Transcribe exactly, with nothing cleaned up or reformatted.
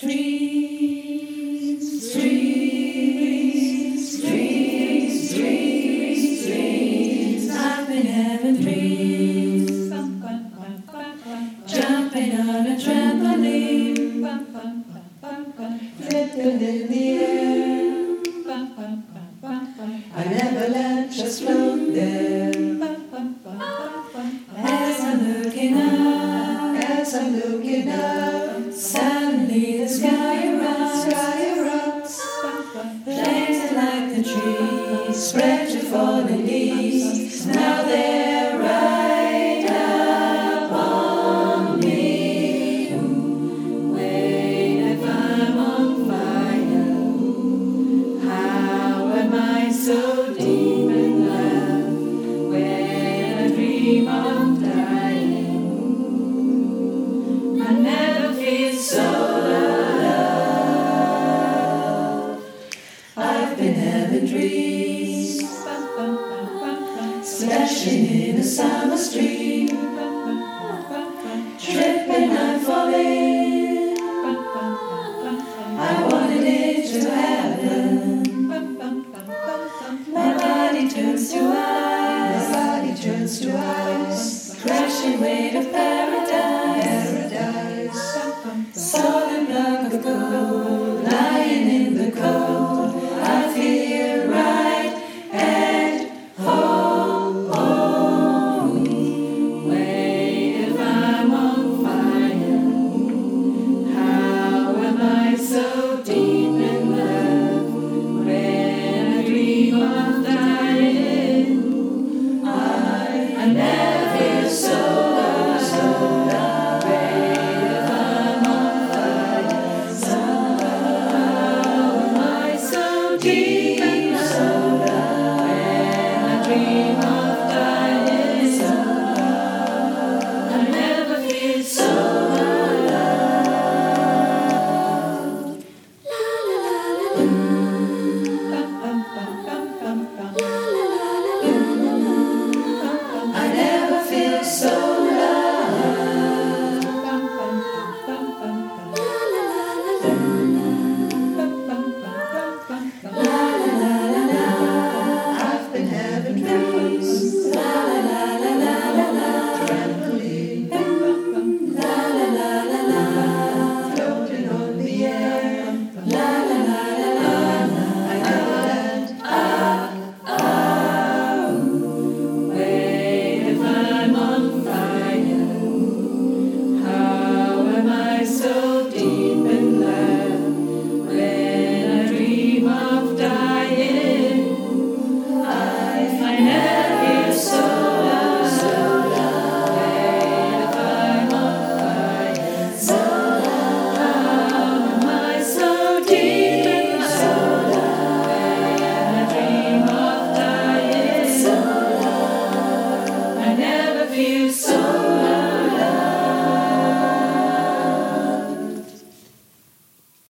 Dreams, dreams, dreams, dreams, dreams. I've been having dreams. Jumping on a trampoline, flipping in the air. I never let just float there. As I'm looking up, as I'm looking up, suddenly the sky erupts, sky erupts. Flames that like the trees spread to falling leaves. Now they're right up on me. Wait, if I'm on fire, how am I so deep in love? When I dream of dying, I never feel so loved. I've been having dreams, splashing in a summer stream, tripping and falling. I wanted it to happen. My body turns to ice, my body turns to ice. Crashing wave of paradise, paradise. Solid block of gold lying in the cold.